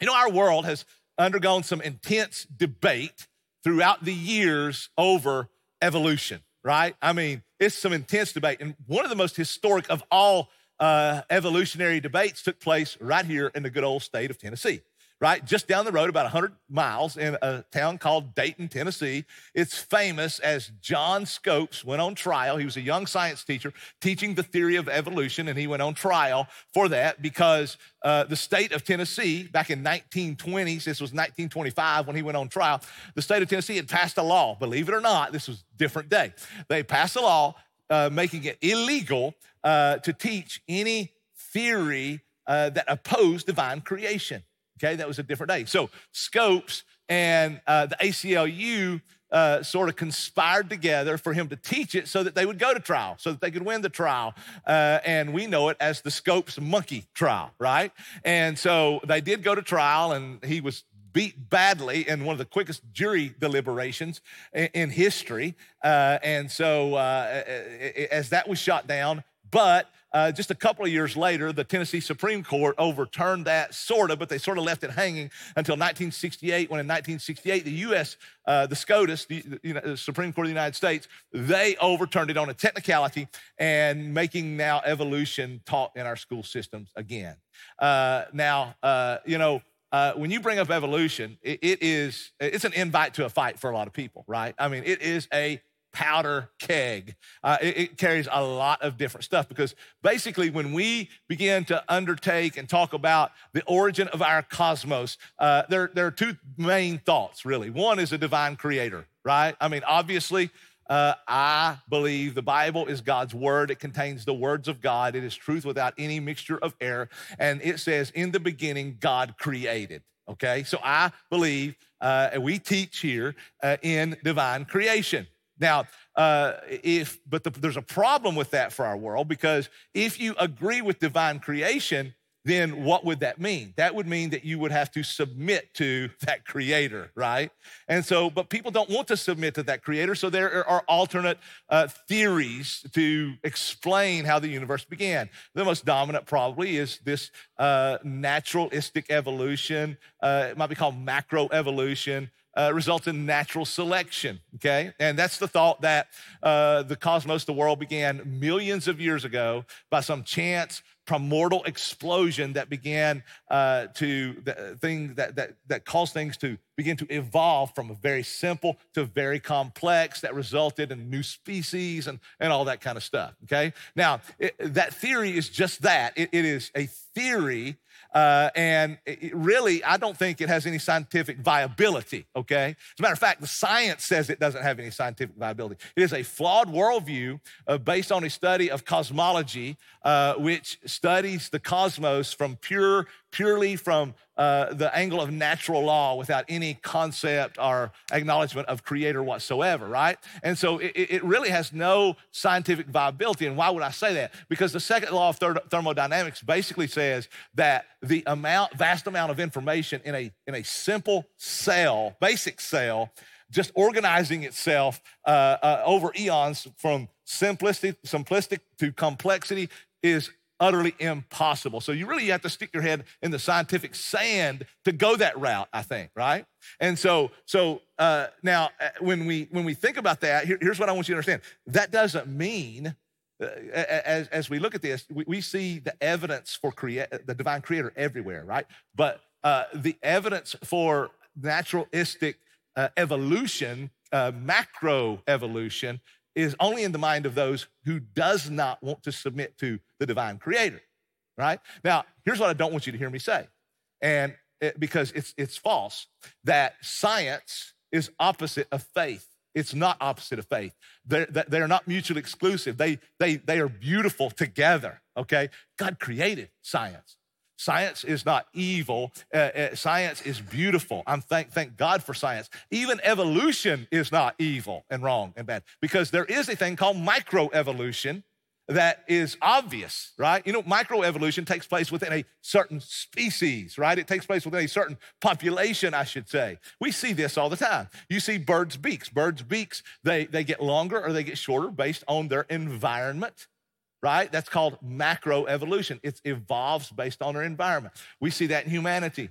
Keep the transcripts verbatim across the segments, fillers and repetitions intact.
You know, our world has undergone some intense debate throughout the years over evolution, right? I mean, it's some intense debate. And one of the most historic of all uh, evolutionary debates took place right here in the good old state of Tennessee, right? Just down the road, about one hundred miles, in a town called Dayton, Tennessee. It's famous as John Scopes went on trial. He was a young science teacher teaching the theory of evolution, and he went on trial for that because uh, the state of Tennessee, back in nineteen twenties, this was nineteen twenty-five when he went on trial, the state of Tennessee had passed a law. Believe it or not, this was a different day. They passed a law uh, making it illegal uh, to teach any theory uh, that opposed divine creation. Okay, that was a different day. So Scopes and uh, the A C L U uh, sort of conspired together for him to teach it so that they would go to trial, so that they could win the trial. Uh, and we know it as the Scopes monkey trial, right? And so they did go to trial, and he was beat badly in one of the quickest jury deliberations in, in history. Uh, and so uh, as that was shot down, but Uh, just a couple of years later, the Tennessee Supreme Court overturned that, sort of, but they sort of left it hanging until nineteen sixty-eight, when in nineteen sixty-eight, the U S, uh, the SCOTUS, the, the, the Supreme Court of the United States, they overturned it on a technicality and making now evolution taught in our school systems again. Uh, now, uh, you know, uh, when you bring up evolution, it, it is, it's an invite to a fight for a lot of people, right? I mean, it is a powder keg. Uh, it, it carries a lot of different stuff, because basically when we begin to undertake and talk about the origin of our cosmos, uh, there, there are two main thoughts, really. One is a divine creator, right? I mean, obviously, uh, I believe the Bible is God's word. It contains the words of God. It is truth without any mixture of error. And it says, in the beginning, God created. Okay, so I believe, uh, and we teach here uh, in divine creation. Now, uh, if but the, there's a problem with that for our world, because if you agree with divine creation, then what would that mean? That would mean that you would have to submit to that creator, right? And so, but people don't want to submit to that creator, so there are alternate uh, theories to explain how the universe began. The most dominant probably is this uh, naturalistic evolution. Uh, it might be called macroevolution. Uh, results in natural selection, okay? And that's the thought that uh, the cosmos, the world, began millions of years ago by some chance primordial explosion that began uh, to, the thing that, that, that caused things to begin to evolve from a very simple to very complex, that resulted in new species and, and all that kind of stuff, okay? Now, it, that theory is just that. It, it is a theory. Uh, and it really, I don't think it has any scientific viability, okay? As a matter of fact, the science says it doesn't have any scientific viability. It is a flawed worldview uh, based on a study of cosmology, uh, which studies the cosmos from pure, purely from uh, the angle of natural law without any concept or acknowledgement of creator whatsoever, right? And so it, it really has no scientific viability. And why would I say that? Because the second law of ther- thermodynamics basically says that the amount, vast amount of information in a, in a simple cell, basic cell, just organizing itself uh, uh, over eons from simplistic, simplistic to complexity is utterly impossible. So you really have to stick your head in the scientific sand to go that route, I think, right? And so, so uh, now when we when we think about that, here, here's what I want you to understand. That doesn't mean, uh, as as we look at this, we, we see the evidence for create the divine creator everywhere, right? But uh, the evidence for naturalistic uh, evolution, uh, macro evolution, is only in the mind of those who does not want to submit to the divine creator, right? Now, here's what I don't want you to hear me say, and it, because it's it's false, that science is opposite of faith. It's not opposite of faith. They're, they're not mutually exclusive. They, they, they are beautiful together, okay? God created science. Science is not evil. Uh, uh, science is beautiful. I'm thank thank God for science. Even evolution is not evil and wrong and bad, because there is a thing called microevolution that is obvious, right? You know, microevolution takes place within a certain species, right? It takes place within a certain population, I should say. We see this all the time. You see birds' beaks. Birds' beaks, they, they get longer or they get shorter based on their environment, right? That's called macroevolution. It evolves based on our environment. We see that in humanity.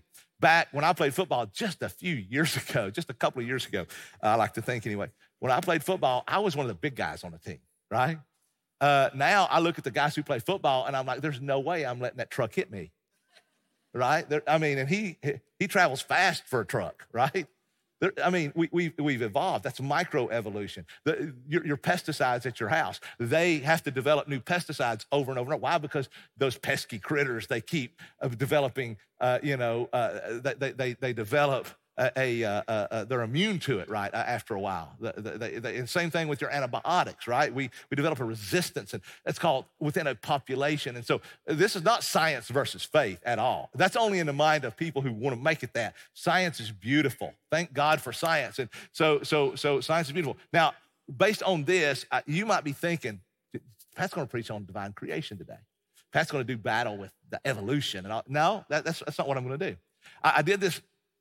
back when I played football just a few years ago, just a couple of years ago, I like to think anyway, when I played football, I was one of the big guys on the team, right? Uh, now I look at the guys who play football and I'm like, there's no way I'm letting that truck hit me, right? There, I mean, and he he travels fast for a truck, right? There, I mean, we, we've, we've evolved. That's microevolution. The, your, your pesticides at your house, they have to develop new pesticides over and over and over. Why? Because those pesky critters, they keep uh, developing, uh, you know, uh, they, they, they develop a, a, uh, uh, they're immune to it, right, uh, after a while. The, the, the, the, and same thing with your antibiotics, right? We, we develop a resistance, and that's called within a population. And so this is not science versus faith at all. That's only in the mind of people who want to make it that. Science is beautiful. Thank God for science. And so, so, so science is beautiful. Now, based on this, uh, you might be thinking, Pat's going to preach on divine creation today. Pat's going to do battle with the evolution. And all. No, that, that's, that's not what I'm going to do. I, I did this,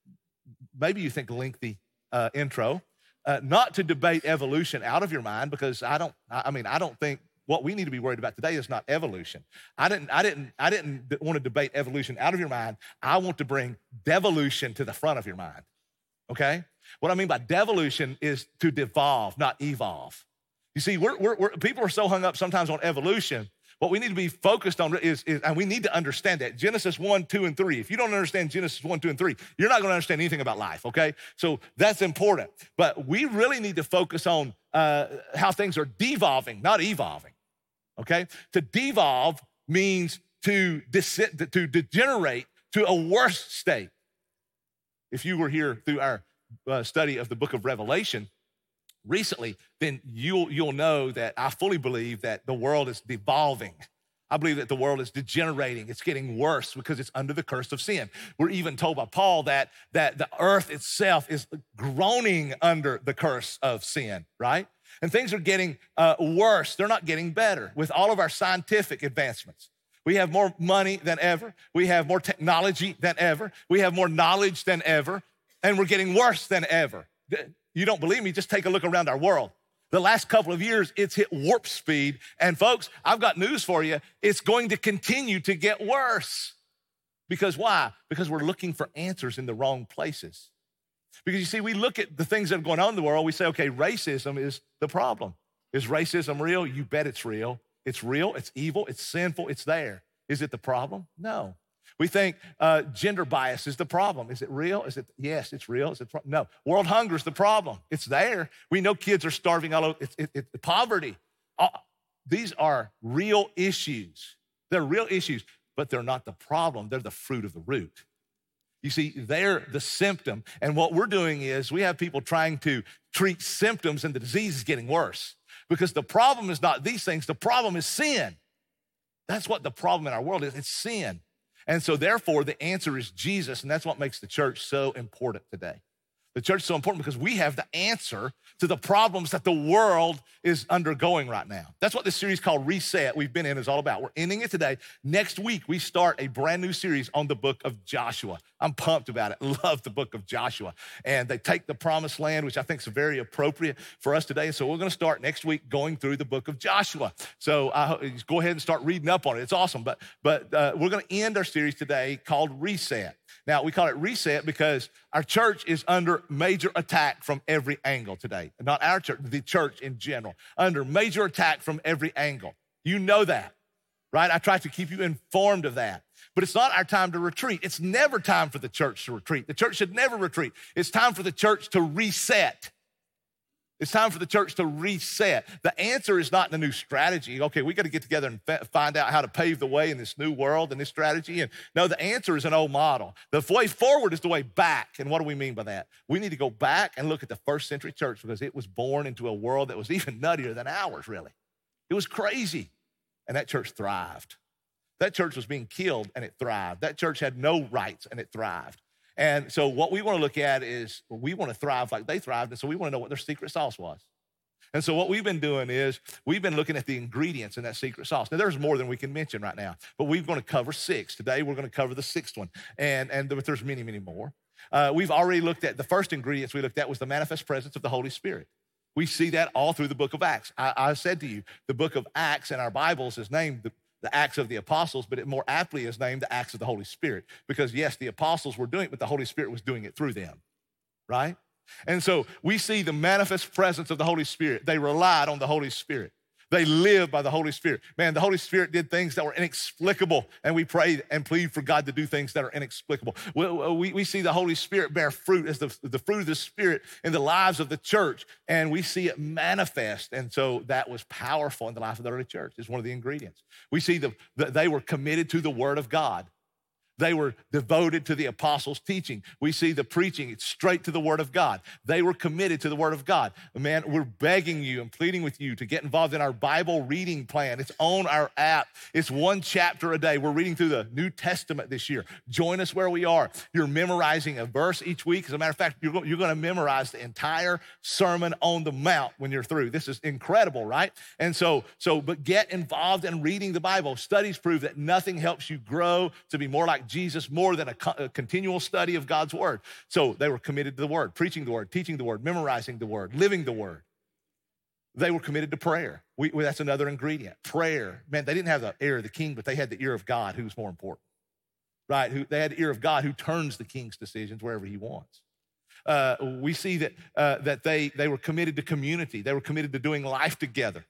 maybe you think lengthy uh, intro, uh, not to debate evolution out of your mind, because I don't, I mean, I don't think what we need to be worried about today is not evolution. I didn't, I didn't, I didn't want to debate evolution out of your mind. I want to bring devolution to the front of your mind, okay? What I mean by devolution is to devolve, not evolve. You see, we're, we're, we're, people are so hung up sometimes on evolution. What we need to be focused on is, is, and we need to understand that, Genesis one, two, and three. If you don't understand Genesis one, two, and three, you're not gonna understand anything about life, okay? So that's important. But we really need to focus on uh, how things are devolving, not evolving, okay? To devolve means to, de- to degenerate to a worse state. If you were here through our uh, study of the book of Revelation recently, then you'll, you'll know that I fully believe that the world is devolving. I believe that the world is degenerating. It's getting worse because it's under the curse of sin. We're even told by Paul that, that the earth itself is groaning under the curse of sin, right? And things are getting uh, worse. They're not getting better with all of our scientific advancements. We have more money than ever. We have more technology than ever. We have more knowledge than ever, and we're getting worse than ever. You don't believe me? Just take a look around our world. The last couple of years, it's hit warp speed. And folks, I've got news for you. It's going to continue to get worse. Because why? Because we're looking for answers in the wrong places. Because you see, we look at the things that are going on in the world. We say, okay, racism is the problem. Is racism real? You bet it's real. It's real, it's evil, it's sinful, it's there. Is it the problem? No. We think uh, gender bias is the problem. Is it real? Is it? Yes, it's real. Is it? Pro- no. World hunger is the problem. It's there. We know kids are starving all over. It's it, it, poverty. Uh, these are real issues. They're real issues, but they're not the problem. They're the fruit of the root. You see, they're the symptom. And what we're doing is we have people trying to treat symptoms, and the disease is getting worse because the problem is not these things. The problem is sin. That's what the problem in our world is. It's sin. And so therefore, the answer is Jesus, and that's what makes the church so important today. The church is so important because we have the answer to the problems that the world is undergoing right now. That's what this series called Reset we've been in is all about. We're ending it today. Next week, we start a brand new series on the book of Joshua. I'm pumped about it. Love the book of Joshua. And they take the promised land, which I think is very appropriate for us today. So we're going to start next week going through the book of Joshua. So uh, go ahead and start reading up on it. It's awesome. But, but uh, we're going to end our series today called Reset. Now, we call it Reset because our church is under major attack from every angle today. Not our church, the church in general, under major attack from every angle. You know that, right? I try to keep you informed of that. But it's not our time to retreat. It's never time for the church to retreat. The church should never retreat. It's time for the church to reset. It's time for the church to reset. The answer is not in a new strategy. Okay, we got to get together and f- find out how to pave the way in this new world and this strategy. And no, the answer is an old model. The way forward is the way back. And what do we mean by that? We need to go back and look at the first century church because it was born into a world that was even nuttier than ours, really. It was crazy. And that church thrived. That church was being killed and it thrived. That church had no rights and it thrived. And so what we want to look at is well, we want to thrive like they thrived, and so we want to know what their secret sauce was. And so what we've been doing is we've been looking at the ingredients in that secret sauce. Now, there's more than we can mention right now, but we're going to cover six. Today, we're going to cover the sixth one, and, and there's many, many more. Uh, we've already looked at the first ingredients we looked at was the manifest presence of the Holy Spirit. We see that all through the book of Acts. I, I said to you, the book of Acts in our Bibles is named the the Acts of the Apostles, but it more aptly is named the Acts of the Holy Spirit. Because yes, the apostles were doing it, but the Holy Spirit was doing it through them, right? And so we see the manifest presence of the Holy Spirit. They relied on the Holy Spirit. They lived by the Holy Spirit. Man, the Holy Spirit did things that were inexplicable, and we pray and plead for God to do things that are inexplicable. We, we, we see the Holy Spirit bear fruit as the, the fruit of the Spirit in the lives of the church, and we see it manifest. And so that was powerful in the life of the early church. It's one of the ingredients. We see the, the, they were committed to the Word of God. They were devoted to the apostles' teaching. We see the preaching, it's straight to the Word of God. They were committed to the Word of God. Man, we're begging you and pleading with you to get involved in our Bible reading plan. It's on our app. It's one chapter a day. We're reading through the New Testament this year. Join us where we are. You're memorizing a verse each week. As a matter of fact, you're, you're going to memorize the entire Sermon on the Mount when you're through. This is incredible, right? And so, so, but get involved in reading the Bible. Studies prove that nothing helps you grow to be more like Jesus more than a, co- a continual study of God's Word. So they were committed to the Word, preaching the Word, teaching the Word, memorizing the Word, living the Word. They were committed to prayer. We, we, that's another ingredient, prayer. Man, they didn't have the ear of the king, but they had the ear of God, who's more important, right? Who, they had the ear of God who turns the king's decisions wherever he wants. Uh, we see that, uh, that they, they were committed to community. They were committed to doing life together.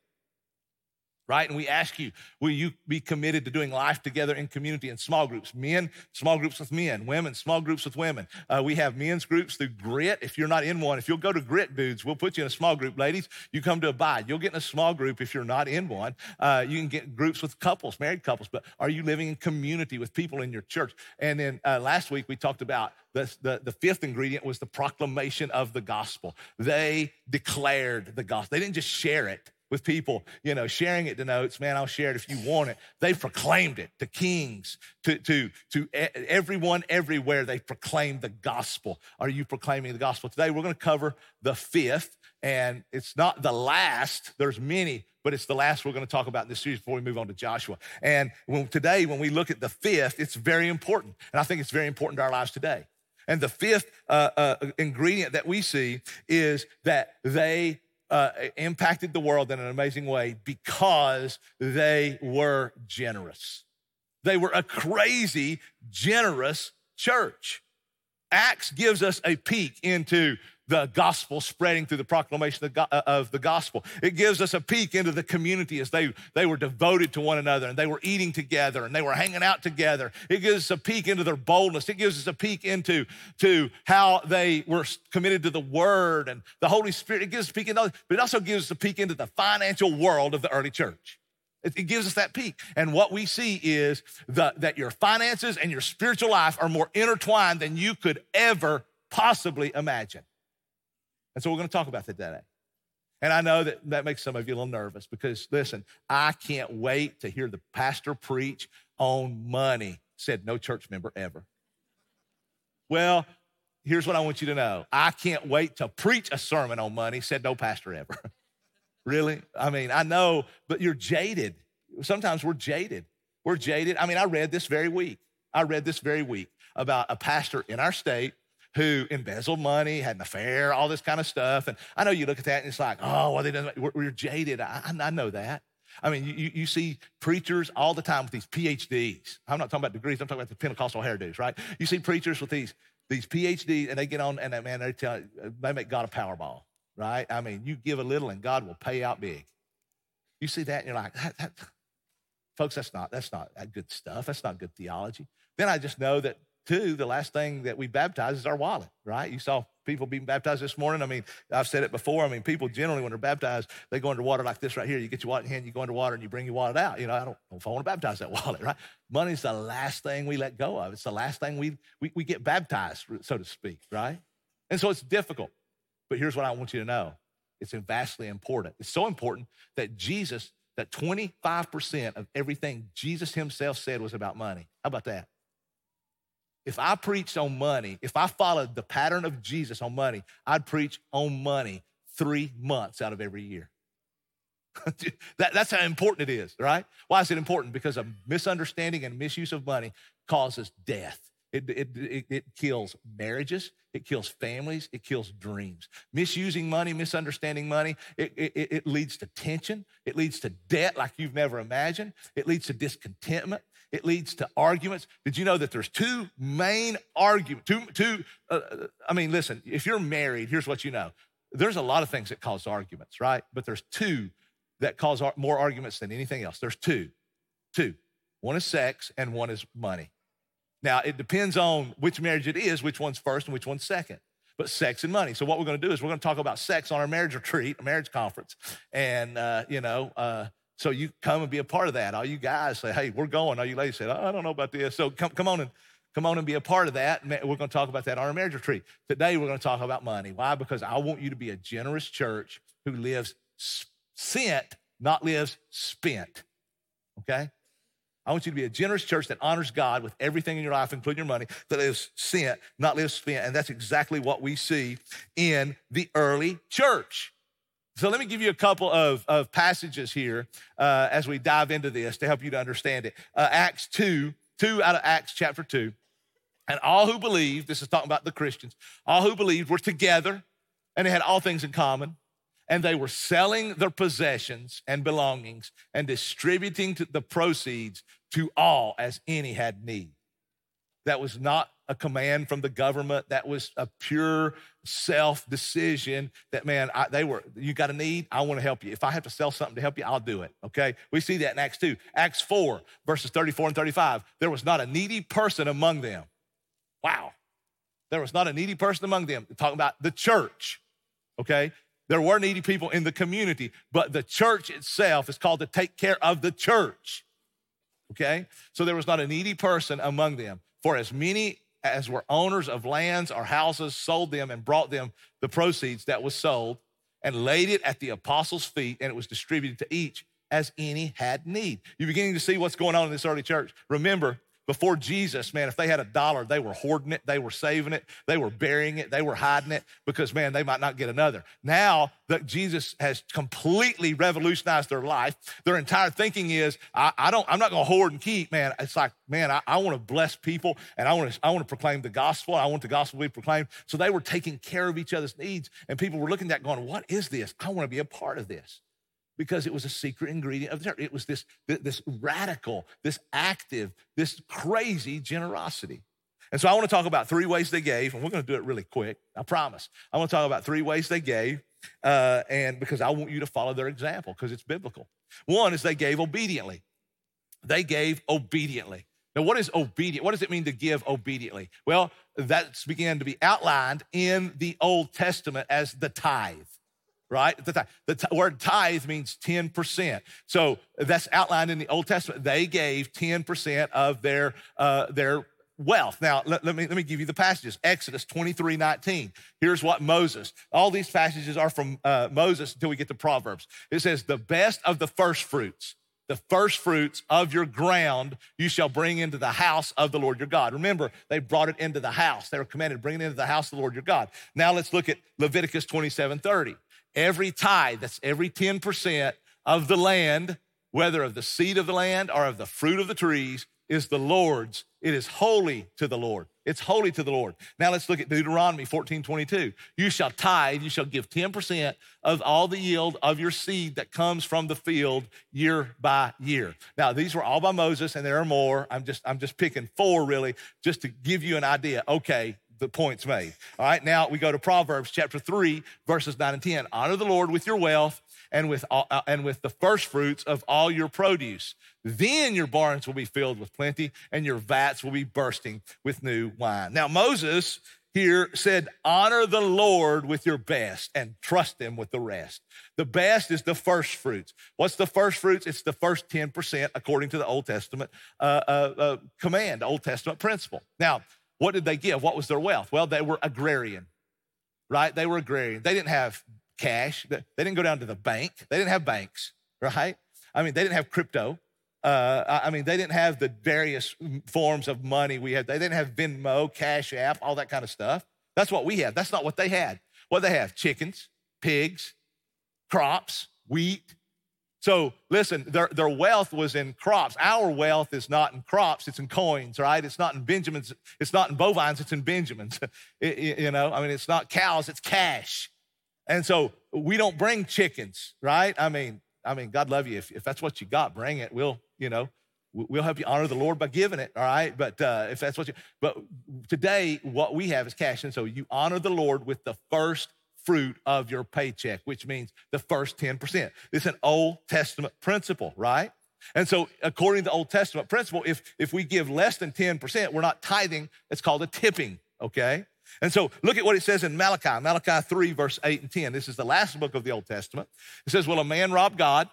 Right? And we ask you, will you be committed to doing life together in community in small groups? Men, small groups with men. Women, small groups with women. Uh, we have men's groups through Grit. If you're not in one, if you'll go to Grit, dudes, we'll put you in a small group. Ladies, you come to Abide. You'll get in a small group if you're not in one. Uh, you can get groups with couples, married couples, but are you living in community with people in your church? And then uh, last week we talked about the, the, the fifth ingredient was the proclamation of the gospel. They declared the gospel. They didn't just share it with people, you know, sharing it denotes, man, I'll share it if you want it. They proclaimed it to kings, to, to, to everyone everywhere. They proclaimed the gospel. Are you proclaiming the gospel? Today, we're going to cover the fifth, and it's not the last. There's many, but it's the last we're going to talk about in this series before we move on to Joshua. And when, today, when we look at the fifth, it's very important, and I think it's very important to our lives today. And the fifth uh, uh, ingredient that we see is that they Uh, impacted the world in an amazing way because they were generous. They were a crazy, generous church. Acts gives us a peek into the gospel spreading through the proclamation of, go- of the gospel. It gives us a peek into the community as they, they were devoted to one another and they were eating together and they were hanging out together. It gives us a peek into their boldness. It gives us a peek into to how they were committed to the Word and the Holy Spirit. It gives us a peek into, but it also gives us a peek into the financial world of the early church. It, it gives us that peek. And what we see is the, that your finances and your spiritual life are more intertwined than you could ever possibly imagine. And so we're going to talk about that today. And I know that that makes some of you a little nervous because, listen, I can't wait to hear the pastor preach on money, said no church member ever. Well, here's what I want you to know. I can't wait to preach a sermon on money, said no pastor ever. Really? I mean, I know, but you're jaded. Sometimes we're jaded. We're jaded. I mean, I read this very week. I read this very week about a pastor in our state who embezzled money, had an affair, all this kind of stuff. And I know you look at that and it's like, oh, well, they don't, we're, we're jaded. I, I know that. I mean, you, you see preachers all the time with these P H Ds. I'm not talking about degrees. I'm talking about the Pentecostal hairdos, right? You see preachers with these, these P H Ds and they get on and, man, they tell, they make God a Powerball, right? I mean, you give a little and God will pay out big. You see that and you're like, that, that, folks, that's not, that's not that good stuff. That's not good theology. Then I just know that Two, the last thing that we baptize is our wallet, right? You saw people being baptized this morning. I mean, I've said it before. I mean, people generally, when they're baptized, they go under water like this right here. You get your wallet in hand, you go under water, and you bring your wallet out. You know, I don't know if I want to baptize that wallet, right? Money's the last thing we let go of. It's the last thing we, we, we get baptized, so to speak, right? And so it's difficult. But here's what I want you to know. It's vastly important. It's so important that Jesus, that twenty-five percent of everything Jesus himself said was about money. How about that? If I preached on money, if I followed the pattern of Jesus on money, I'd preach on money three months out of every year. that, that's how important it is, right? Why is it important? Because a misunderstanding and misuse of money causes death. It, it, it, it kills marriages. It kills families. It kills dreams. Misusing money, misunderstanding money, it, it, it leads to tension. It leads to debt like you've never imagined. It leads to discontentment. It leads to arguments. Did you know that there's two main arguments, two, two, uh, I mean, listen, if you're married, here's what you know. There's a lot of things that cause arguments, right? But there's two that cause ar- more arguments than anything else. There's two, two. One is sex and one is money. Now, it depends on which marriage it is, which one's first and which one's second. But sex and money. So what we're going to do is we're going to talk about sex on our marriage retreat, a marriage conference. And, uh, you know, uh, so you come and be a part of that. All you guys say, hey, we're going. All you ladies say, oh, I don't know about this. So come, come on and come on and be a part of that. We're going to talk about that on our marriage retreat. Today, we're going to talk about money. Why? Because I want you to be a generous church who lives sent, not lives spent, okay? I want you to be a generous church that honors God with everything in your life, including your money, that lives sent, not lives spent. And that's exactly what we see in the early church. So let me give you a couple of, of passages here uh, as we dive into this to help you to understand it. Uh, Acts two, two out of Acts chapter two. And all who believed, this is talking about the Christians, all who believed were together and they had all things in common. And they were selling their possessions and belongings and distributing the proceeds to all as any had need. That was not a command from the government. That was a pure self-decision that, man, I, they were, you got a need, I want to help you. If I have to sell something to help you, I'll do it, okay? We see that in Acts two. Acts four, verses thirty-four and thirty-five. There was not a needy person among them. Wow. There was not a needy person among them. We're talking about the church, okay? There were needy people in the community, but the church itself is called to take care of the church, okay? So there was not a needy person among them. For as many as were owners of lands or houses sold them and brought them the proceeds that was sold and laid it at the apostles' feet, and it was distributed to each as any had need. You're beginning to see what's going on in this early church. Remember, before Jesus, man, if they had a dollar, they were hoarding it, they were saving it, they were burying it, they were hiding it because, man, they might not get another. Now that Jesus has completely revolutionized their life, their entire thinking is, I, I don't, I'm not gonna hoard and keep, man. It's like, man, I, I wanna bless people and I wanna, I wanna proclaim the gospel. I want the gospel to be proclaimed. So they were taking care of each other's needs, and people were looking at that going, what is this? I wanna be a part of this. Because it was a secret ingredient of the church. It was this, this radical, this active, this crazy generosity. And so I want to talk about three ways they gave, and we're going to do it really quick, I promise. I want to talk about three ways they gave, uh, and because I want you to follow their example, because it's biblical. One is they gave obediently. They gave obediently. Now, what is obedient? What does it mean to give obediently? Well, that's began to be outlined in the Old Testament as the tithe. Right? The, tithe. the t- word tithe means ten percent. So that's outlined in the Old Testament. They gave ten percent of their, uh, their wealth. Now, let, let, me, let me give you the passages. Exodus twenty-three nineteen. Here's what Moses, all these passages are from uh, Moses until we get to Proverbs. It says, the best of the first fruits, the first fruits of your ground you shall bring into the house of the Lord your God. Remember, they brought it into the house. They were commanded to bring it into the house of the Lord your God. Now let's look at Leviticus twenty-seven thirty. Every tithe, that's every ten percent of the land, whether of the seed of the land or of the fruit of the trees, is the Lord's. It is holy to the Lord. It's holy to the Lord. Now let's look at Deuteronomy fourteen twenty-two. You shall tithe, you shall give ten percent of all the yield of your seed that comes from the field year by year. Now, these were all by Moses, and there are more. I'm just, I'm just picking four really, just to give you an idea. Okay, the point's made. All right, now we go to Proverbs chapter three, verses nine and ten. Honor the Lord with your wealth and with all, uh, and with the first fruits of all your produce. Then your barns will be filled with plenty and your vats will be bursting with new wine. Now Moses here said, honor the Lord with your best and trust him with the rest. The best is the first fruits. What's the first fruits? It's the first ten percent according to the Old Testament uh, uh, uh, command, the Old Testament principle. Now, what did they give? What was their wealth? Well, they were agrarian, right? They were agrarian. They didn't have cash. They didn't go down to the bank. They didn't have banks, right? I mean, they didn't have crypto. Uh, I mean, they didn't have the various forms of money we had. They didn't have Venmo, Cash App, all that kind of stuff. That's what we have. That's not what they had. What they have? Chickens, pigs, crops, wheat, So listen, their, their wealth was in crops. Our wealth is not in crops, it's in coins, right? It's not in Benjamins, it's not in bovines, it's in Benjamins. It- it- you know, I mean, it's not cows, it's cash. And so we don't bring chickens, right? I mean, I mean, God love you. If, if that's what you got, bring it. We'll, you know, we'll help you honor the Lord by giving it, all right? But uh, if that's what you, but today what we have is cash. And so you honor the Lord with the first fruit of your paycheck, which means the first ten percent. It's an Old Testament principle, right? And so according to Old Testament principle, if, if we give less than ten percent, we're not tithing. It's called a tipping, okay? And so look at what it says in Malachi, Malachi three, verse eight and ten. This is the last book of the Old Testament. It says, will a man rob God?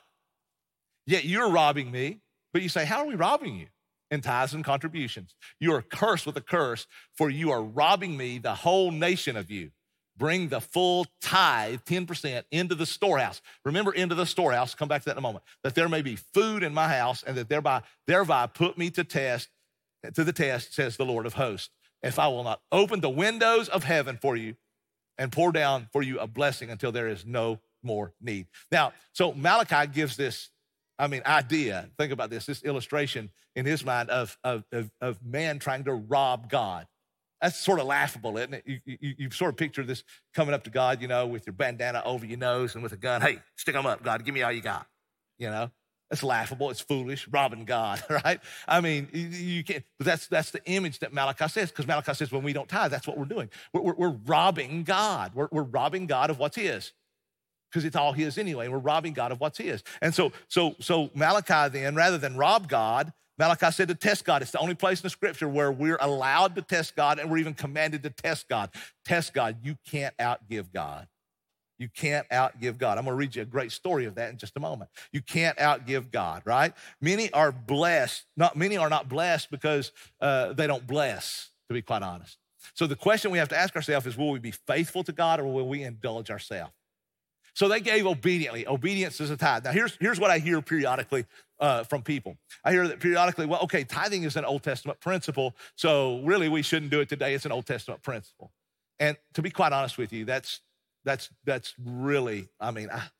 Yet you're robbing me. But you say, how are we robbing you? In tithes and contributions. You are cursed with a curse, for you are robbing me, the whole nation of you. Bring the full tithe, ten percent, into the storehouse. Remember, into the storehouse, come back to that in a moment, that there may be food in my house, and that thereby, thereby put me to test, to the test, says the Lord of hosts. If I will not open the windows of heaven for you and pour down for you a blessing until there is no more need. Now, so Malachi gives this, I mean, idea, think about this, this illustration in his mind of, of, of, of man trying to rob God. That's sort of laughable, isn't it? You, you, you sort of picture this coming up to God, you know, with your bandana over your nose and with a gun. Hey, stick them up, God, give me all you got, you know? That's laughable, it's foolish, robbing God, right? I mean, you, you can't, but that's, that's the image that Malachi says, because Malachi says when we don't tithe, that's what we're doing. We're, we're, we're robbing God. We're, we're robbing God of what's his, because it's all his anyway. We're robbing God of what's his. And so, so, so Malachi then, rather than rob God, Malachi said to test God. It's the only place in the scripture where we're allowed to test God, and we're even commanded to test God. Test God. You can't outgive God. You can't outgive God. I'm gonna read you a great story of that in just a moment. You can't outgive God, right? Many are blessed, not many are not blessed because uh, they don't bless, to be quite honest. So the question we have to ask ourselves is, will we be faithful to God, or will we indulge ourselves? So they gave obediently. Obedience is a tithe. Now, here's, here's what I hear periodically uh, from people. I hear that periodically, well, okay, tithing is an Old Testament principle, so really we shouldn't do it today. It's an Old Testament principle. And to be quite honest with you, that's that's that's really, I mean, I,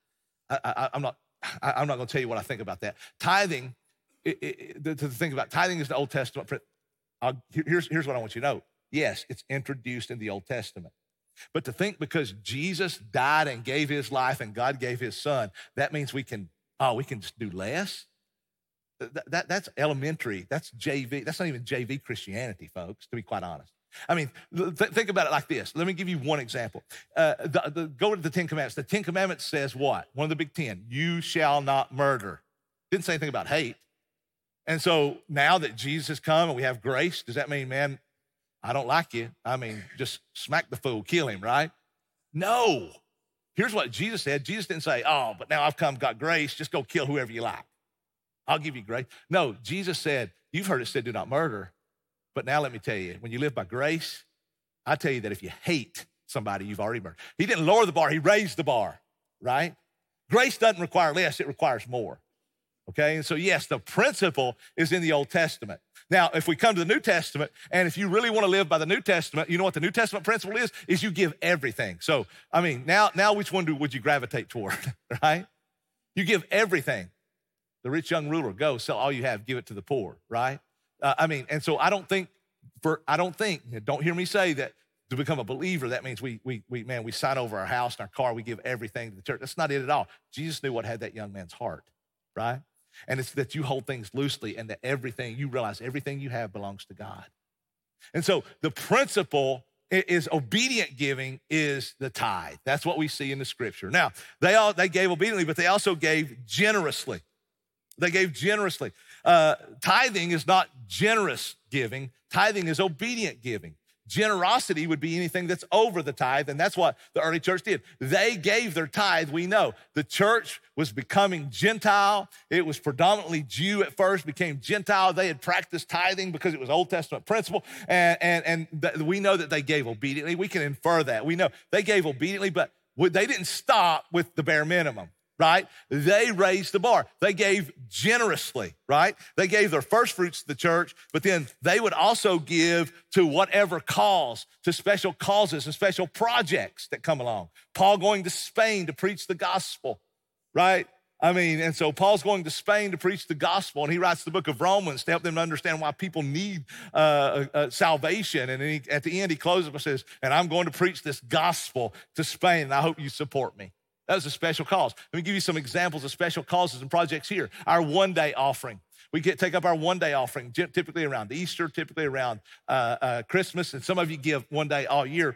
I, I'm not I, I'm not going to tell you what I think about that. Tithing, it, it, to think about, tithing is the Old Testament principle. Here's, here's what I want you to know. Yes, it's introduced in the Old Testament. But to think because Jesus died and gave his life and God gave his son, that means we can, oh, we can just do less? That, that, that's elementary. That's J V. That's not even J V Christianity, folks, to be quite honest. I mean, th- think about it like this. Let me give you one example. Uh, the, the, go to the Ten Commandments. The Ten Commandments says what? One of the big ten, you shall not murder. Didn't say anything about hate. And so now that Jesus has come and we have grace, does that mean, man, I don't like you? I mean, just smack the fool, kill him, right? No. Here's what Jesus said. Jesus didn't say, oh, but now I've come, got grace, just go kill whoever you like. I'll give you grace. No, Jesus said, you've heard it said, do not murder. But now let me tell you, when you live by grace, I tell you that if you hate somebody, you've already murdered. He didn't lower the bar, he raised the bar, right? Grace doesn't require less, it requires more. Okay, and so yes, the principle is in the Old Testament. Now, if we come to the New Testament, and if you really want to live by the New Testament, you know what the New Testament principle is? Is you give everything. So, I mean, now, now which one do, would you gravitate toward, right? You give everything. The rich young ruler, go sell all you have, give it to the poor, right? Uh, I mean, and so I don't think, for I don't think, don't hear me say that to become a believer, that means we, we, we, man, we sign over our house and our car, we give everything to the church. That's not it at all. Jesus knew what had that young man's heart, right? And it's that you hold things loosely and that everything, you realize everything you have belongs to God. And so the principle is obedient giving is the tithe. That's what we see in the scripture. Now, they all they gave obediently, but they also gave generously. They gave generously. Uh, tithing is not generous giving. Tithing is obedient giving. Generosity would be anything that's over the tithe, and that's what the early church did. They gave their tithe, we know. The church was becoming Gentile. It was predominantly Jew at first, became Gentile. They had practiced tithing because it was Old Testament principle, and, and, and th- we know that they gave obediently. We can infer that. We know they gave obediently, but they didn't stop with the bare minimum. Right? They raised the bar. They gave generously, right? They gave their first fruits to the church, but then they would also give to whatever cause, to special causes and special projects that come along. Paul going to Spain to preach the gospel, right? I mean, and so Paul's going to Spain to preach the gospel, and he writes the book of Romans to help them to understand why people need uh, uh, salvation. And then he, at the end, he closes up and says, and I'm going to preach this gospel to Spain, and I hope you support me. That was a special cause. Let me give you some examples of special causes and projects here. Our one-day offering. We get take up our one-day offering, typically around Easter, typically around uh, uh, Christmas, and some of you give one day all year.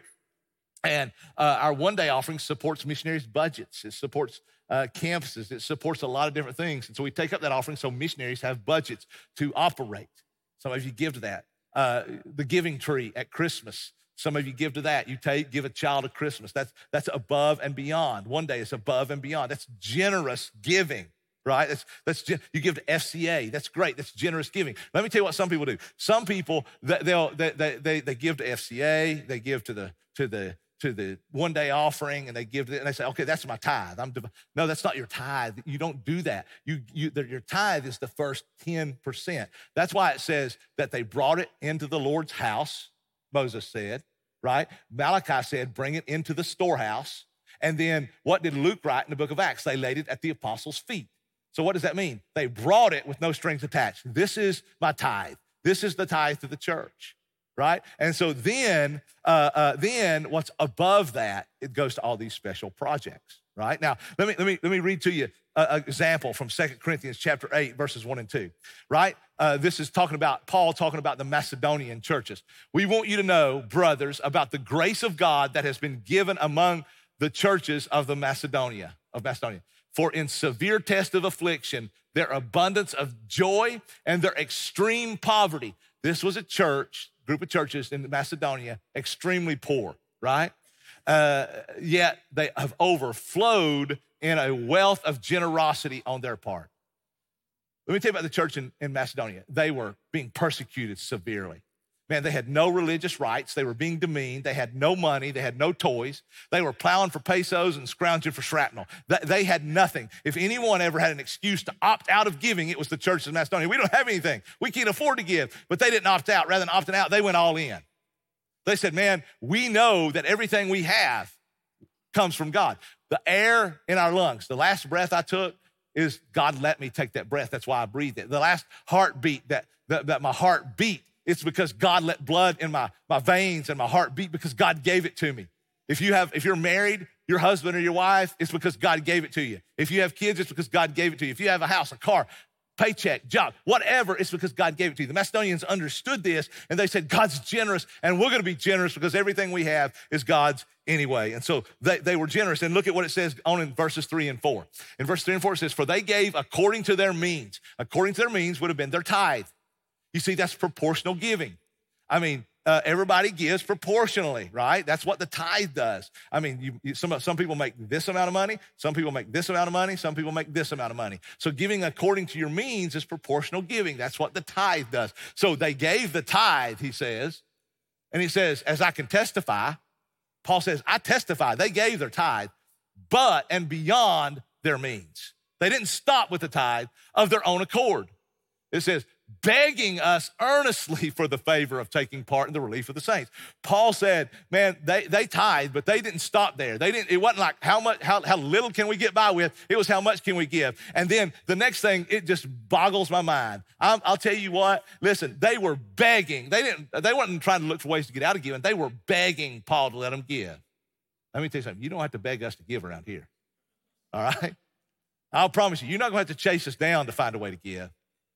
And uh, our one-day offering supports missionaries' budgets. It supports uh, campuses. It supports a lot of different things. And so we take up that offering so missionaries have budgets to operate. Some of you give to that. Uh, the giving tree at Christmas. Some of you give to that. You take, give a child at Christmas. That's, that's above and beyond. One day is above and beyond. That's generous giving, right? That's, that's, you give to F C A. That's great. That's generous giving. Let me tell you what some people do. Some people, they'll, they, they, they, they give to F C A. They give to the, to the, to the one day offering, and they give it, and they say, okay, that's my tithe. I'm div-. No, that's not your tithe. You don't do that. You, you, the, your tithe is the first ten percent. That's why it says that they brought it into the Lord's house, Moses said, right? Malachi said, bring it into the storehouse. And then what did Luke write in the book of Acts? They laid it at the apostles' feet. So what does that mean? They brought it with no strings attached. This is my tithe. This is the tithe to the church. Right? And so then, uh, uh, then what's above that, it goes to all these special projects, right? Now, let me, let me, let me read to you an example from Second Corinthians chapter eight, verses one and two, right? Uh, this is talking about, Paul talking about the Macedonian churches. We want you to know, brothers, about the grace of God that has been given among the churches of the Macedonia, of Macedonia. For in severe test of affliction, their abundance of joy and their extreme poverty. This was a church, group of churches in Macedonia, extremely poor, right? Uh, yet they have overflowed in a wealth of generosity on their part. Let me tell you about the church in, in Macedonia. They were being persecuted severely. Man, they had no religious rights. They were being demeaned. They had no money. They had no toys. They were plowing for pesos and scrounging for shrapnel. They had nothing. If anyone ever had an excuse to opt out of giving, it was the church in Macedonia. We don't have anything. We can't afford to give. But they didn't opt out. Rather than opting out, they went all in. They said, man, we know that everything we have comes from God. The air in our lungs, the last breath I took is God let me take that breath. That's why I breathed it. The last heartbeat that, that, that my heart beat, it's because God let blood in my, my veins and my heart beat because God gave it to me. If you have, if you're married, your husband or your wife, it's because God gave it to you. If you have kids, it's because God gave it to you. If you have a house, a car, paycheck, job, whatever, it's because God gave it to you. The Macedonians understood this and they said, God's generous and we're gonna be generous because everything we have is God's anyway. And so they, they were generous. And look at what it says on in verses three and four. In verse three and four, it says, for they gave according to their means. According to their means would have been their tithe. You see, that's proportional giving. I mean, uh, everybody gives proportionally, right? That's what the tithe does. I mean, you, you, some, some people make this amount of money, some people make this amount of money, some people make this amount of money. So giving according to your means is proportional giving. That's what the tithe does. So they gave the tithe, he says, and he says, as I can testify, Paul says, I testify, they gave their tithe, but and beyond their means. They didn't stop with the tithe of their own accord. It says, begging us earnestly for the favor of taking part in the relief of the saints. Paul said, man, they, they tithed, but they didn't stop there. They didn't, it wasn't like how much, how, how little can we get by with? It was how much can we give? And then the next thing, it just boggles my mind. I'm, I'll tell you what, listen, they were begging. They didn't, they weren't trying to look for ways to get out of giving. They were begging Paul to let them give. Let me tell you something. You don't have to beg us to give around here. All right? I'll promise you, you're not going to have to chase us down to find a way to give.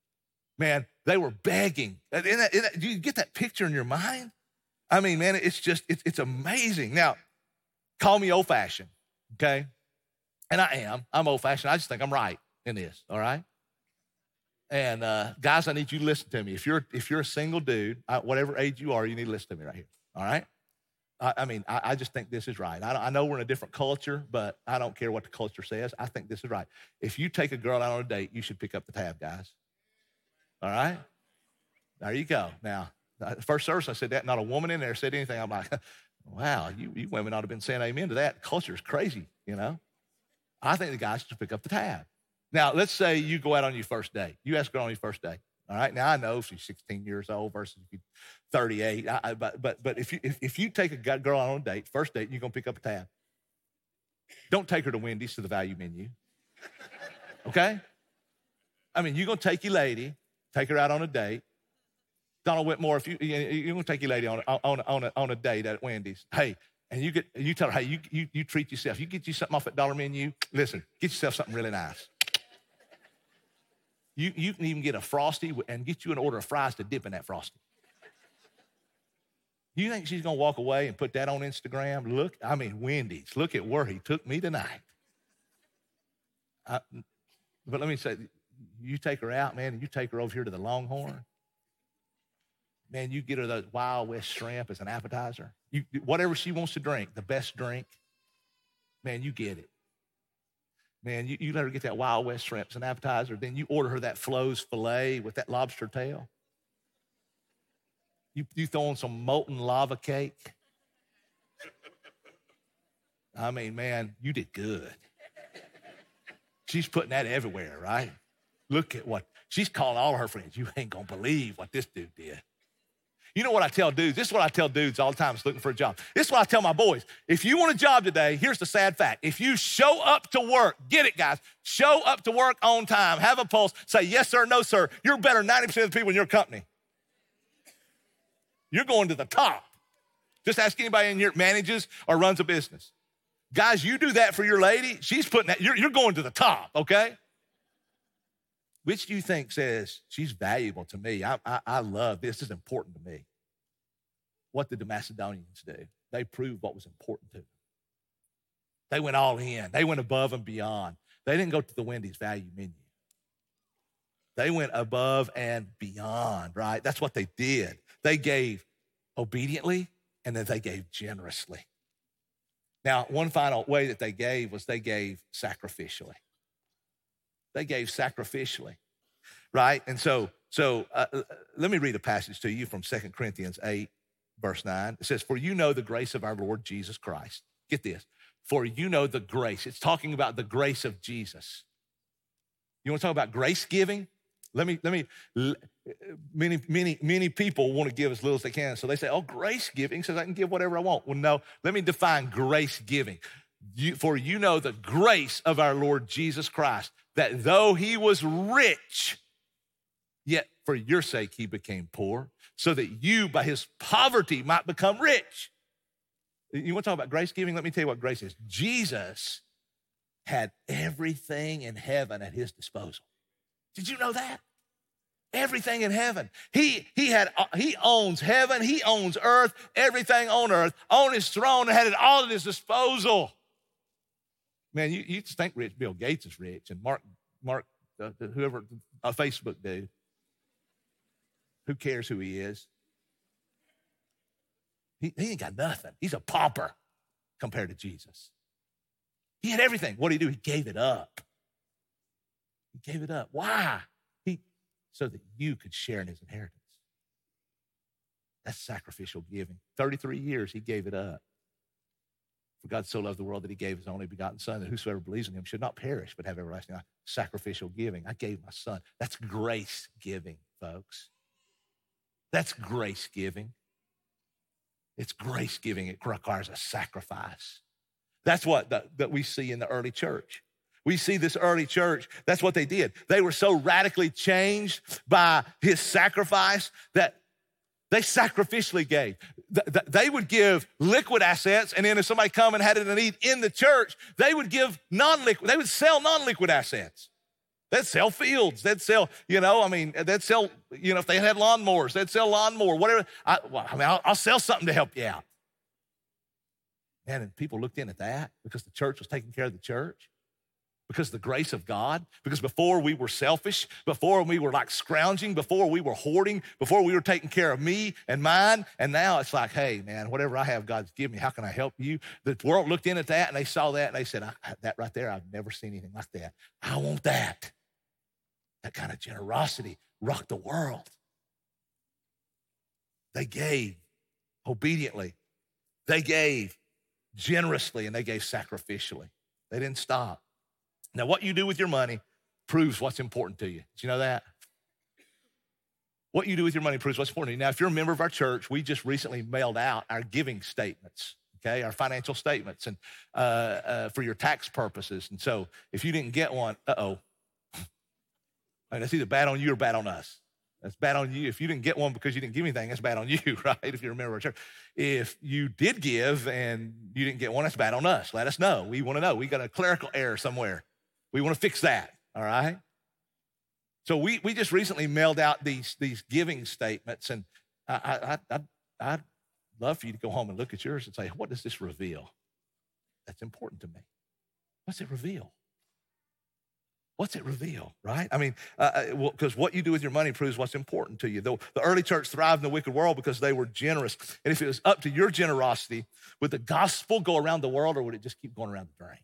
Man, they were begging. In that, in that, do you get that picture in your mind? I mean, man, it's just, it's, it's amazing. Now, call me old-fashioned, okay? And I am. I'm old-fashioned. I just think I'm right in this, all right? And uh, guys, I need you to listen to me. If you're if you're a single dude, I, whatever age you are, you need to listen to me right here, all right? I, I mean, I, I just think this is right. I, I know we're in a different culture, but I don't care what the culture says. I think this is right. If you take a girl out on a date, you should pick up the tab, guys. All right? There you go. Now, the first service I said that, not a woman in there said anything. I'm like, wow, you, you women ought to have been saying amen to that. Culture is crazy, you know? I think the guys should pick up the tab. Now, let's say you go out on your first date. You ask a girl on your first date. All right? Now, I know she's sixteen years old versus thirty-eight. I, I, but but but if you if, if you take a girl out on a date, first date, you're going to pick up a tab. Don't take her to Wendy's to the value menu. okay? I mean, you're gonna take your lady, take her out on a date. Donald Whitmore, if you, you're gonna take your lady on, on, on, a, on a date at Wendy's. Hey, and you get, you tell her, hey, you, you, you treat yourself. You get you something off that dollar menu. Listen, get yourself something really nice. You, you can even get a Frosty and get you an order of fries to dip in that Frosty. You think she's gonna walk away and put that on Instagram? Look, I mean, Wendy's, look at where he took me tonight. I, but let me say, you take her out, man, and you take her over here to the Longhorn. Man, you get her those Wild West shrimp as an appetizer. You, whatever she wants to drink, the best drink, man, you get it. Man, you, you let her get that Wild West shrimp as an appetizer. Then you order her that Flo's filet with that lobster tail. You, you throw in some molten lava cake. I mean, man, you did good. She's putting that everywhere, right? Look at what, she's calling all of her friends. You ain't gonna believe what this dude did. You know what I tell dudes? This is what I tell dudes all the time that's looking for a job. This is what I tell my boys. If you want a job today, here's the sad fact. If you show up to work, get it, guys, show up to work on time, have a pulse, say yes, sir, no, sir, you're better than ninety percent of the people in your company. You're going to the top. Just ask anybody in here manages or runs a business. Guys, you do that for your lady, she's putting that, you're, you're going to the top, okay? Which do you think says she's valuable to me? I, I, I love this. This is important to me. What did the Macedonians do? They proved what was important to them. They went all in. They went above and beyond. They didn't go to the Wendy's value menu. They went above and beyond, right? That's what they did. They gave obediently, and then they gave generously. Now, one final way that they gave was they gave sacrificially. They gave sacrificially, right? And so, so uh, let me read a passage to you from Second Corinthians eight, verse nine. It says, for you know the grace of our Lord Jesus Christ. Get this. For you know the grace. It's talking about the grace of Jesus. You want to talk about grace giving? Let me, let me, many, many, many people want to give as little as they can. So they say, oh, grace giving says I can give whatever I want. Well, no, let me define grace giving. You, for you know the grace of our Lord Jesus Christ, that though he was rich, yet for your sake he became poor, so that you by his poverty might become rich. You want to talk about grace giving? Let me tell you what grace is. Jesus had everything in heaven at his disposal. Did you know that? Everything in heaven. He, he, had, he owns heaven, he owns earth, everything on earth, on his throne, and had it all at his disposal. Man, you, you just think rich Bill Gates is rich, and Mark, Mark, uh, whoever, a Facebook dude. Who cares who he is? He, he ain't got nothing. He's a pauper compared to Jesus. He had everything. What did he do? He gave it up. He gave it up. Why? He, so that you could share in his inheritance. That's sacrificial giving. thirty-three years, he gave it up. For God so loved the world that he gave his only begotten son, that whosoever believes in him should not perish, but have everlasting life. Sacrificial giving. I gave my son. That's grace giving, folks. That's grace giving. It's grace giving. It requires a sacrifice. That's what the, that we see in the early church. We see this early church, that's what they did. They were so radically changed by his sacrifice that they sacrificially gave. They would give liquid assets, and then if somebody come and had a need in the church, they would give non-liquid, they would sell non-liquid assets. They'd sell fields. They'd sell, you know, I mean, they'd sell, you know, if they had lawnmowers, they'd sell lawnmower, whatever. I, well, I mean, I'll, I'll sell something to help you out. Man, and people looked in at that because the church was taking care of the church, because of the grace of God, because before we were selfish, before we were like scrounging, before we were hoarding, before we were taking care of me and mine, and now it's like, hey, man, whatever I have, God's given me, how can I help you? The world looked in at that, and they saw that, and they said, I, that right there, I've never seen anything like that. I want that. That kind of generosity rocked the world. They gave obediently. They gave generously, and they gave sacrificially. They didn't stop. Now, what you do with your money proves what's important to you. Did you know that? What you do with your money proves what's important to you. Now, if you're a member of our church, we just recently mailed out our giving statements, okay, our financial statements, and uh, uh, for your tax purposes. And so if you didn't get one, uh-oh, And that's either bad on you or bad on us. That's bad on you. If you didn't get one because you didn't give anything, that's bad on you, right? If you're a member of a church. If you did give and you didn't get one, that's bad on us. Let us know. We want to know. We got a clerical error somewhere. We want to fix that, all right? So we we just recently mailed out these, these giving statements, and I, I, I, I'd love for you to go home and look at yours and say, what does this reveal? That's important to me. What's it reveal? What's it reveal, right? I mean, because uh, well, what you do with your money proves what's important to you. The, the early church thrived in the wicked world because they were generous. And if it was up to your generosity, would the gospel go around the world, or would it just keep going around the drain?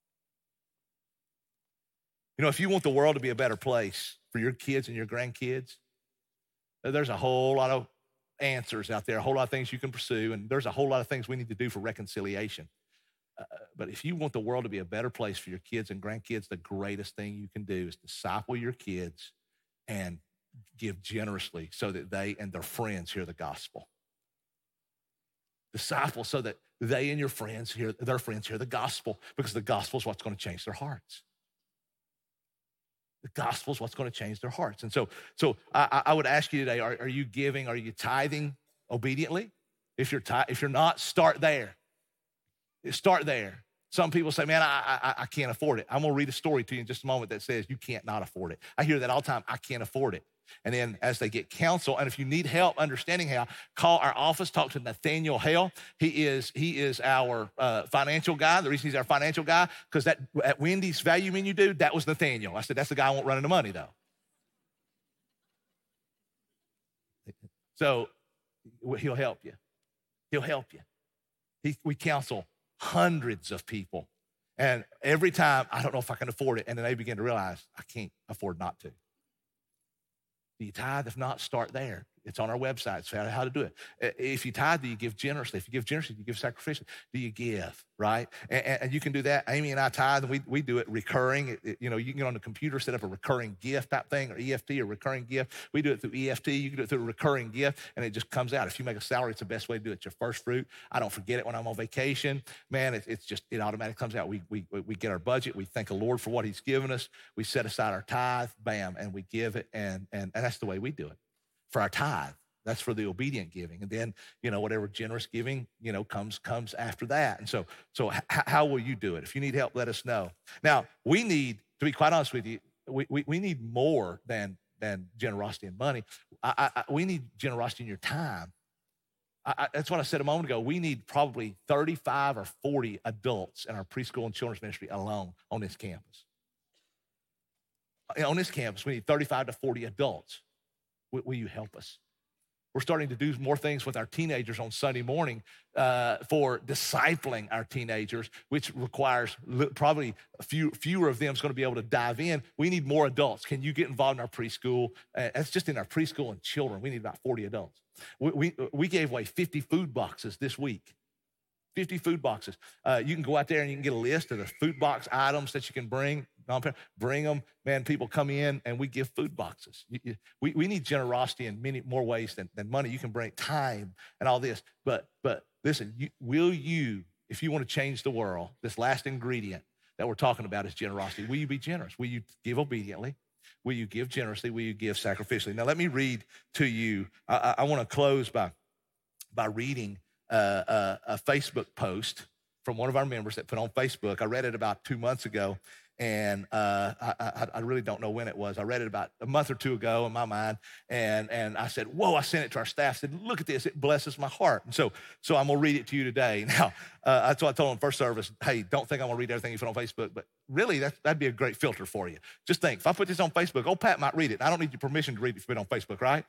You know, if you want the world to be a better place for your kids and your grandkids, there's a whole lot of answers out there, a whole lot of things you can pursue, and there's a whole lot of things we need to do for reconciliation. Uh, but if you want the world to be a better place for your kids and grandkids, the greatest thing you can do is disciple your kids and give generously so that they and their friends hear the gospel. Disciple so that they and your friends hear, their friends hear the gospel, because the gospel is what's going to change their hearts. The gospel is what's going to change their hearts. And so, so I, I would ask you today, are, are you giving, are you tithing obediently? If you're, tith- if you're not, start there. Start there. Some people say, man, I, I, I can't afford it. I'm going to read a story to you in just a moment that says you can't not afford it. I hear that all the time. I can't afford it. And then as they get counsel, and if you need help understanding how, call our office, talk to Nathaniel Hale. He is he is our uh, financial guy. The reason he's our financial guy, because that at Wendy's value menu dude, that was Nathaniel. I said, that's the guy I won't run into money, though. So he'll help you. He'll help you. He, we counsel hundreds of people. And every time, I don't know if I can afford it. And then they begin to realize, I can't afford not to. Do you tithe? If not, start there. It's on our website. It's how to do it. If you tithe, do you give generously? If you give generously, do you give sacrificially? Do you give, right? And, and you can do that. Amy and I tithe, and we, we do it recurring. It, it, you know, you can get on the computer, set up a recurring gift type thing, or E F T, or recurring gift. We do it through E F T. You can do it through a recurring gift, and it just comes out. If you make a salary, it's the best way to do it. It's your first fruit. I don't forget it when I'm on vacation. Man, it, it's just, it automatically comes out. We, we, we get our budget. We thank the Lord for what he's given us. We set aside our tithe, bam, and we give it, and, and, and that's the way we do it. For our tithe. That's for the obedient giving. And then, you know, whatever generous giving, you know, comes comes after that. And so, so h- how will you do it? If you need help, let us know. Now, we need, to be quite honest with you, we we, we need more than, than generosity and money. I, I, we need generosity in your time. I, I, that's what I said a moment ago. We need probably thirty-five or forty adults in our preschool and children's ministry alone on this campus. On this campus, we need thirty-five to forty adults. Will, will you help us? We're starting to do more things with our teenagers on Sunday morning uh, for discipling our teenagers, which requires probably a few fewer of them is going to be able to dive in. We need more adults. Can you get involved in our preschool? Uh, that's just in our preschool and children. We need about forty adults. We, we, we gave away fifty food boxes this week. fifty food boxes. Uh, you can go out there and you can get a list of the food box items that you can bring. Bring them, man. People come in and we give food boxes. You, you, we, we need generosity in many more ways than, than money. You can bring time and all this, but but listen, you, will you, if you want to change the world, this last ingredient that we're talking about is generosity. Will you be generous? Will you give obediently? Will you give generously? Will you give sacrificially? Now let me read to you. I, I, I want to close by by reading uh, a, a Facebook post from one of our members that put on Facebook. I read it about two months ago. And uh, I, I, I really don't know when it was. I read it about a month or two ago in my mind, and, and I said, whoa, I sent it to our staff. I said, look at this. It blesses my heart. And so, so I'm going to read it to you today. Now, uh, that's what I told them first service. Hey, don't think I'm going to read everything you put on Facebook, but really, that, that'd be a great filter for you. Just think, if I put this on Facebook, old Pat might read it. I don't need your permission to read it if you put it on Facebook, right?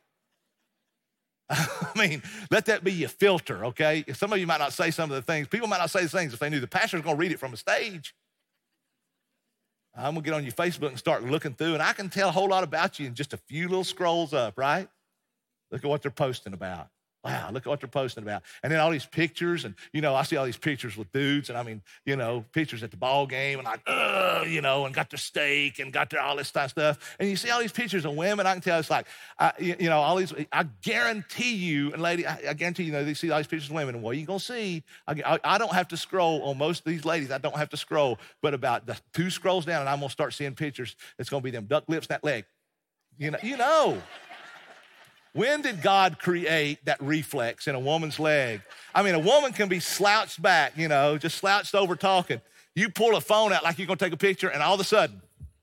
I mean, let that be your filter, okay? Some of you might not say some of the things. People might not say the things if they knew the pastor's going to read it from a stage. I'm gonna get on your Facebook and start looking through, and I can tell a whole lot about you in just a few little scrolls up, right? Look at what they're posting about. Wow, look at what they're posting about. And then all these pictures, and, you know, I see all these pictures with dudes, and I mean, you know, pictures at the ball game, and like, ugh, you know, and got their steak, and got their all this kind of stuff. And you see all these pictures of women, I can tell it's like, I, you, you know, all these, I guarantee you, and lady, I, I guarantee you, you know, they see all these pictures of women, and what are you gonna see? I, I, I don't have to scroll on most of these ladies, I don't have to scroll, but about the two scrolls down, and I'm gonna start seeing pictures, it's gonna be them duck lips, that leg. You know, you know. When did God create that reflex in a woman's leg? I mean, a woman can be slouched back, you know, just slouched over talking. You pull a phone out like you're gonna take a picture, and all of a sudden,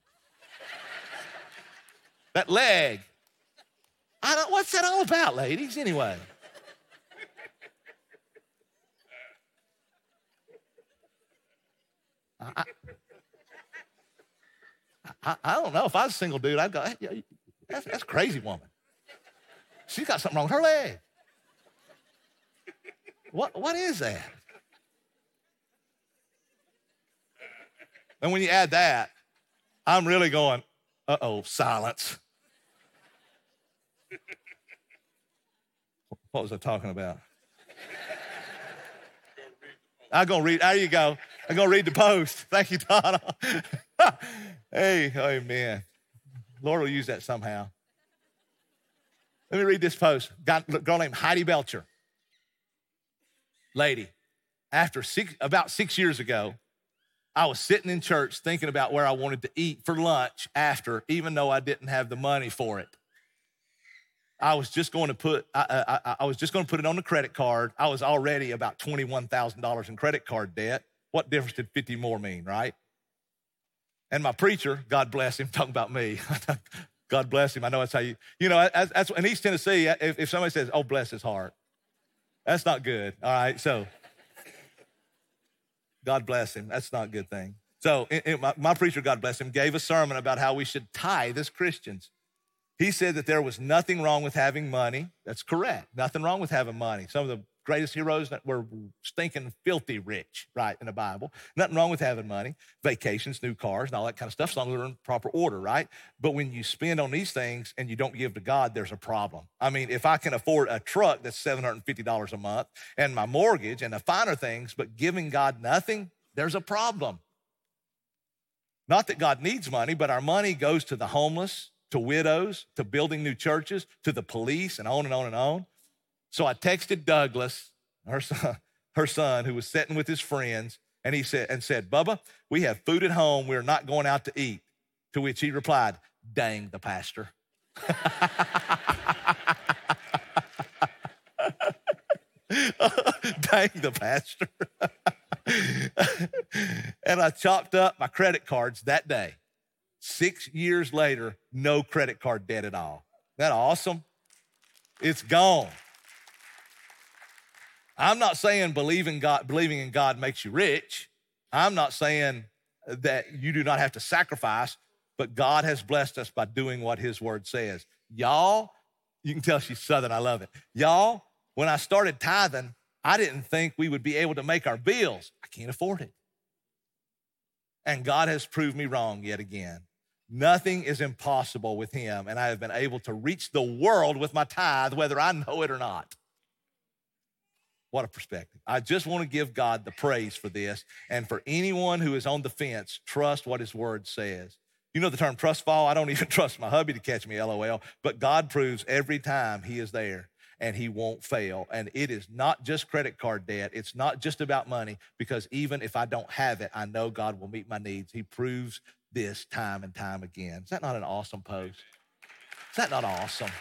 that leg. I don't, what's that all about, ladies, anyway? I, I, I don't know. If I was a single dude, I'd go, hey, that's, that's a crazy woman. She's got something wrong with her leg. What, what is that? And when you add that, I'm really going, uh-oh, silence. What was I talking about? I'm going to read, there you go. I'm going to read the post. Thank you, Donna. Hey, amen. Lord will use that somehow. Let me read this post. Got a girl named Heidi Belcher. Lady, after six, about six years ago, I was sitting in church thinking about where I wanted to eat for lunch after, even though I didn't have the money for it. I was just going to put, I, I, I was just going to put it on the credit card. I was already about twenty-one thousand dollars in credit card debt. What difference did fifty more mean, right? And my preacher, God bless him, talking about me. God bless him. I know that's how you, you know, that's, that's in East Tennessee, if, if somebody says, oh, bless his heart, that's not good. All right. So God bless him. That's not a good thing. So it, it, my, my preacher, God bless him, gave a sermon about how we should tithe as Christians. He said that there was nothing wrong with having money. That's correct. Nothing wrong with having money. Some of the greatest heroes that were stinking filthy rich, right, in the Bible. Nothing wrong with having money, vacations, new cars, and all that kind of stuff, as long as they're in proper order, right? But when you spend on these things and you don't give to God, there's a problem. I mean, if I can afford a truck that's seven hundred fifty dollars a month and my mortgage and the finer things, but giving God nothing, there's a problem. Not that God needs money, but our money goes to the homeless, to widows, to building new churches, to the police, and on and on and on. So I texted Douglas, her son, her son, who was sitting with his friends, and he said, and said, Bubba, we have food at home. We're not going out to eat. To which he replied, dang the pastor. Dang the pastor. And I chopped up my credit cards that day. Six years later, no credit card debt at all. Isn't that awesome? It's gone. I'm not saying believing God, believing in God makes you rich. I'm not saying that you do not have to sacrifice, but God has blessed us by doing what his word says. Y'all, you can tell she's Southern, I love it. Y'all, when I started tithing, I didn't think we would be able to make our bills. I can't afford it. And God has proved me wrong yet again. Nothing is impossible with him, and I have been able to reach the world with my tithe, whether I know it or not. What a perspective. I just want to give God the praise for this. And for anyone who is on the fence, trust what his word says. You know the term trust fall? I don't even trust my hubby to catch me, L O L. But God proves every time he is there and he won't fail. And it is not just credit card debt. It's not just about money, because even if I don't have it, I know God will meet my needs. He proves this time and time again. Is that not an awesome post? Is that not awesome?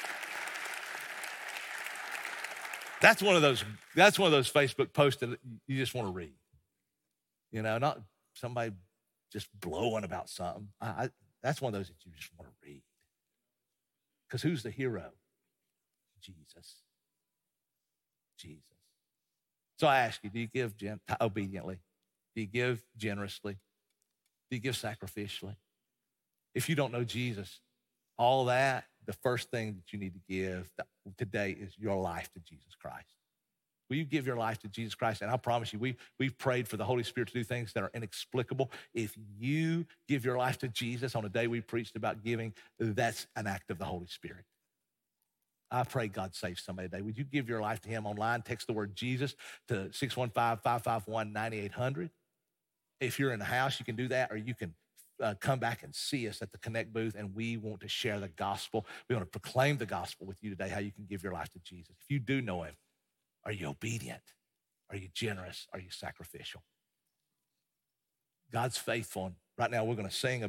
That's one of those, that's one of those Facebook posts that you just want to read. You know, not somebody just blowing about something. I, I, that's one of those that you just want to read. Because who's the hero? Jesus. Jesus. So I ask you, do you give gen- obediently? Do you give generously? Do you give sacrificially? If you don't know Jesus, all that, the first thing that you need to give today is your life to Jesus Christ. Will you give your life to Jesus Christ? And I promise you, we, we've prayed for the Holy Spirit to do things that are inexplicable. If you give your life to Jesus on a day we preached about giving, that's an act of the Holy Spirit. I pray God saves somebody today. Would you give your life to him online? Text the word Jesus to six one five, five five one, nine eight hundred. If you're in the house, you can do that, or you can Uh, come back and see us at the Connect booth, and we want to share the gospel. We want to proclaim the gospel with you today, how you can give your life to Jesus. If you do know him, are you obedient? Are you generous? Are you sacrificial? God's faithful. And right now we're going to sing about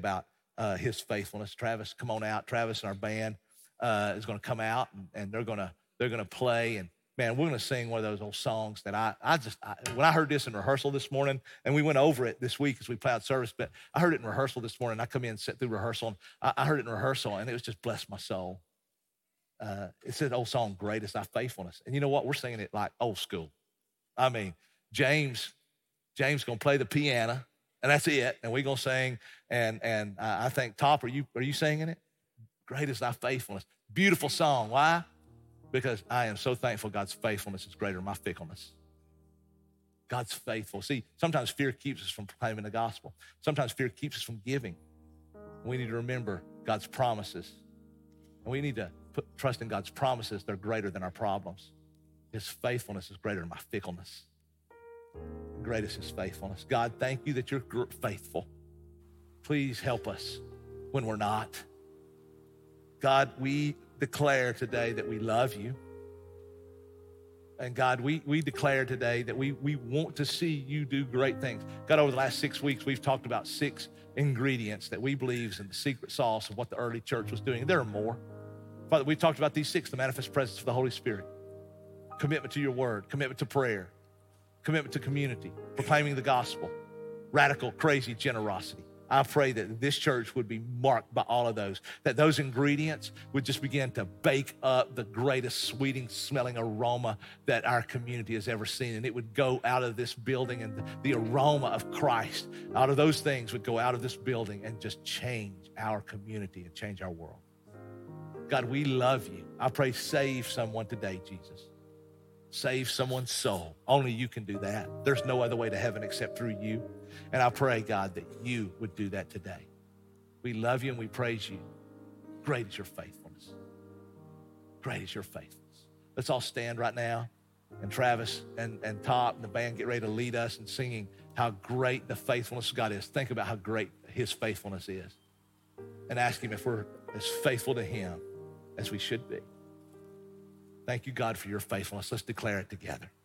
uh, his faithfulness. Travis, come on out. Travis and our band uh, is going to come out, and, and they're going to they're going to play. And man, we're going to sing one of those old songs that I I just I, when I heard this in rehearsal this morning, and we went over it this week as we plowed service. But I heard it in rehearsal this morning. I come in and sit through rehearsal, and I, I heard it in rehearsal, and it was just blessed my soul. Uh, it's an old song, "Great Is Thy Faithfulness," and you know what? We're singing it like old school. I mean, James James gonna play the piano, and that's it. And we're gonna sing. And and uh, I think Top, are you are you singing it? Great is thy faithfulness. Beautiful song. Why? Because I am so thankful God's faithfulness is greater than my fickleness. God's faithful. See, sometimes fear keeps us from proclaiming the gospel. Sometimes fear keeps us from giving. We need to remember God's promises. And we need to put trust in God's promises. They're greater than our problems. His faithfulness is greater than my fickleness. Great is his faithfulness. God, thank you that you're faithful. Please help us when we're not. God, we declare today that we love you. And God, we, we declare today that we, we want to see you do great things. God, over the last six weeks, we've talked about six ingredients that we believe is in the secret sauce of what the early church was doing. There are more. Father, we've talked about these six: the manifest presence of the Holy Spirit, commitment to your word, commitment to prayer, commitment to community, proclaiming the gospel, radical, crazy generosity. I pray that this church would be marked by all of those, that those ingredients would just begin to bake up the greatest sweeting smelling aroma that our community has ever seen. And it would go out of this building, and the, the aroma of Christ out of those things would go out of this building and just change our community and change our world. God, we love you. I pray save someone today, Jesus. Save someone's soul. Only you can do that. There's no other way to heaven except through you. And I pray, God, that you would do that today. We love you and we praise you. Great is your faithfulness. Great is your faithfulness. Let's all stand right now. And Travis and, and Top and the band get ready to lead us in singing how great the faithfulness of God is. Think about how great his faithfulness is. And ask him if we're as faithful to him as we should be. Thank you, God, for your faithfulness. Let's declare it together.